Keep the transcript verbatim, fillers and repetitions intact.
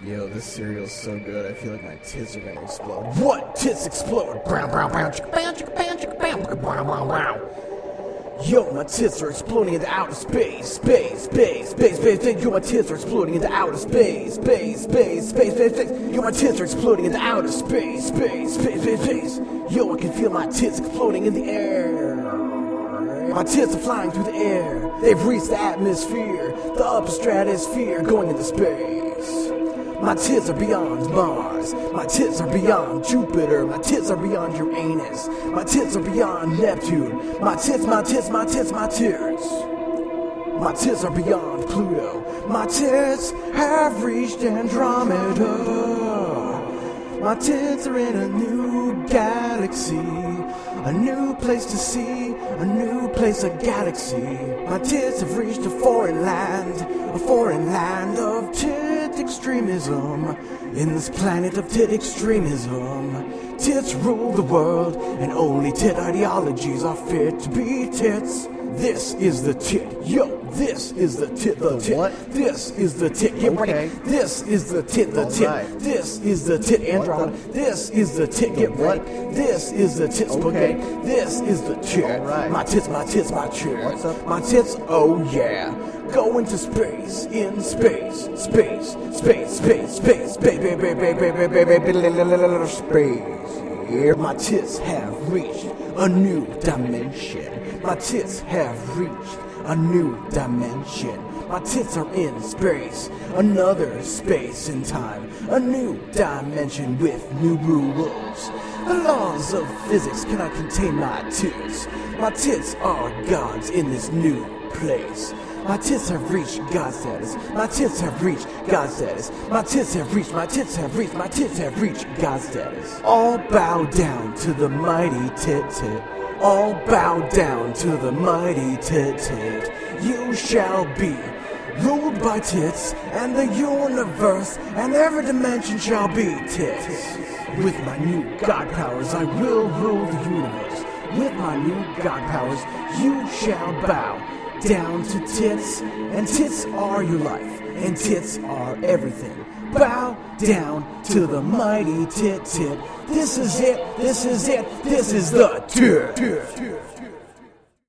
Yo, this cereal's so good, I feel like my tits are gonna explode. What? Tits explode! Brown, brown, brown, chicka, bam, chicka, bam, chicka, bam, chicka, brown, brown, brown. Yo, my tits are exploding into outer space, space, space, space, space, space. Yo, my tits are exploding into outer space, space, space, space, space, space. Yo, my tits are exploding into outer space, space, space, space, space. Yo, I can feel my tits exploding in the air. My tits are flying through the air. They've reached the atmosphere, the upper stratosphere, going into space. My tits are beyond Mars. My tits are beyond Jupiter. My tits are beyond Uranus. My tits are beyond Neptune. My tits, my tits, my tits, my tits. My tits are beyond Pluto. My tits have reached Andromeda. My tits are in a new galaxy. A new place to see, a new place, a galaxy. My tits have reached a foreign land, a foreign land of tit extremism. In this planet of tit extremism, tits rule the world, and only tit ideologies are fit to be tits. This is the tit, yo, this is the tit, the, the tit. What? This is the tit, get okay. ready. This is the tit, the All tit. right. This is the tit, Andromeda. This is the tit, get ready. This is the tit, spaghetti. Okay. This is the tit. All right. My tits, my tits, my tits. What's up? My tits, oh yeah. Go into space, in space, space, space, space, space, baby, baby, baby, baby, baby, space. Here, my tits have reached a new dimension. My tits have reached a new dimension. My tits are in space, another space and time, a new dimension with new rules. The laws of physics cannot contain my tits. My tits are gods in this new place. My tits have reached God status. My tits have reached God status. My tits have reached, my tits have reached, my tits have reached God status. All bow down to the mighty tit tit. All bow down to the mighty tit tit. You shall be ruled by tits, and the universe and every dimension shall be tits. With my new God powers, I will rule the universe. With my new God powers, you shall bow down to tits, and tits are your life, and tits are everything. Bow down to the mighty tit tit. This is it, this is it, this is the tit.